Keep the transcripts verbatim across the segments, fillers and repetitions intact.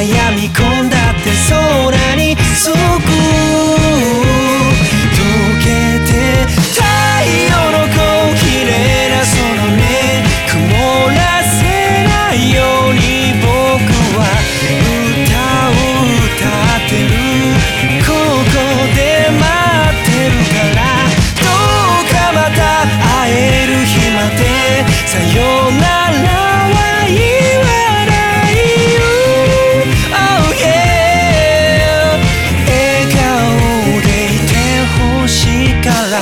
悩み込んだって空につく溶けて太陽のこう綺麗なその目曇らせないように僕は歌を歌ってるここで待ってるからどうかまた会える日までさよならは言わないよ Oh yeah 笑顔でいてほしいから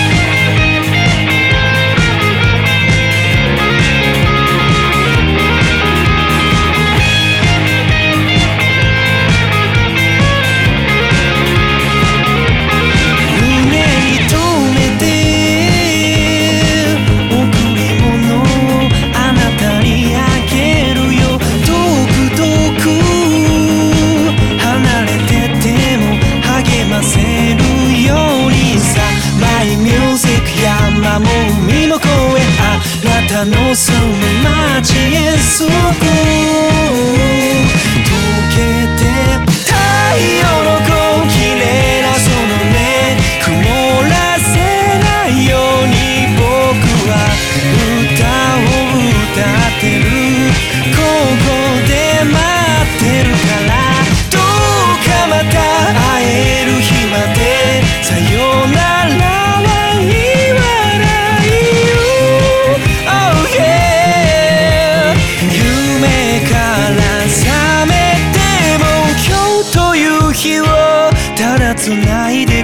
もう海の声あなたの住む街へ着く溶けて太陽のこう綺麗なその目曇らせないように僕は歌を歌ってるここで待ってるからどうかまた会える日までさよなら日をただ繋いで